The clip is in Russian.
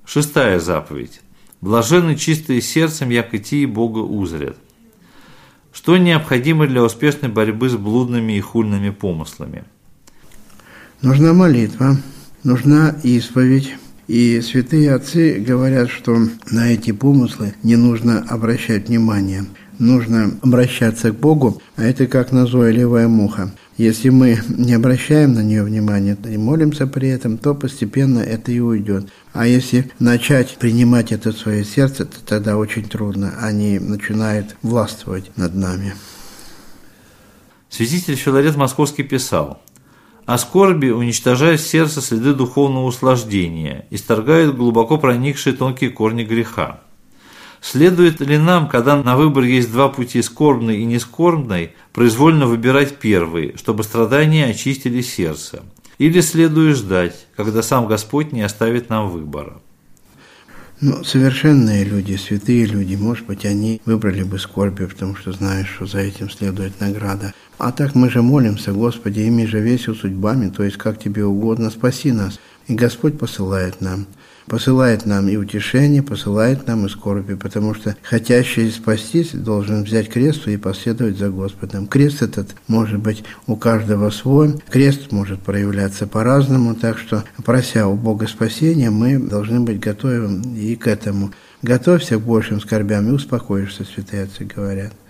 Шестая заповедь. Блаженны чистые сердцем, яко тии Бога узрят. Что необходимо для успешной борьбы с блудными и хульными помыслами? Нужна молитва, нужна исповедь. И святые отцы говорят, что на эти помыслы не нужно обращать внимание. Нужно обращаться к Богу, а это как назойливая муха. Если мы не обращаем на нее внимания и молимся при этом, то постепенно это и уйдет. А если начать принимать это в свое сердце, то тогда очень трудно. Они начинают властвовать над нами. Святитель Филарет Московский писал: «О скорби уничтожают в сердце следы духовного услаждения, исторгают глубоко проникшие тонкие корни греха. Следует ли нам, когда на выбор есть два пути, скорбный и нескорбный, произвольно выбирать первый, чтобы страдания очистили сердце? Или следует ждать, когда сам Господь не оставит нам выбора?» Совершенные люди, святые люди, может быть, они выбрали бы скорби, потому что знают, что за этим следует награда. А так мы же молимся: Господи, ими же весел судьбами, то есть как тебе угодно, спаси нас. И Господь посылает нам и утешение, посылает нам и скорби, потому что хотящий спастись должен взять крест и последовать за Господом. Крест этот может быть у каждого свой, крест может проявляться по-разному, так что, прося у Бога спасения, мы должны быть готовы и к этому. Готовься к большим скорбям и успокоишься, святые отцы говорят.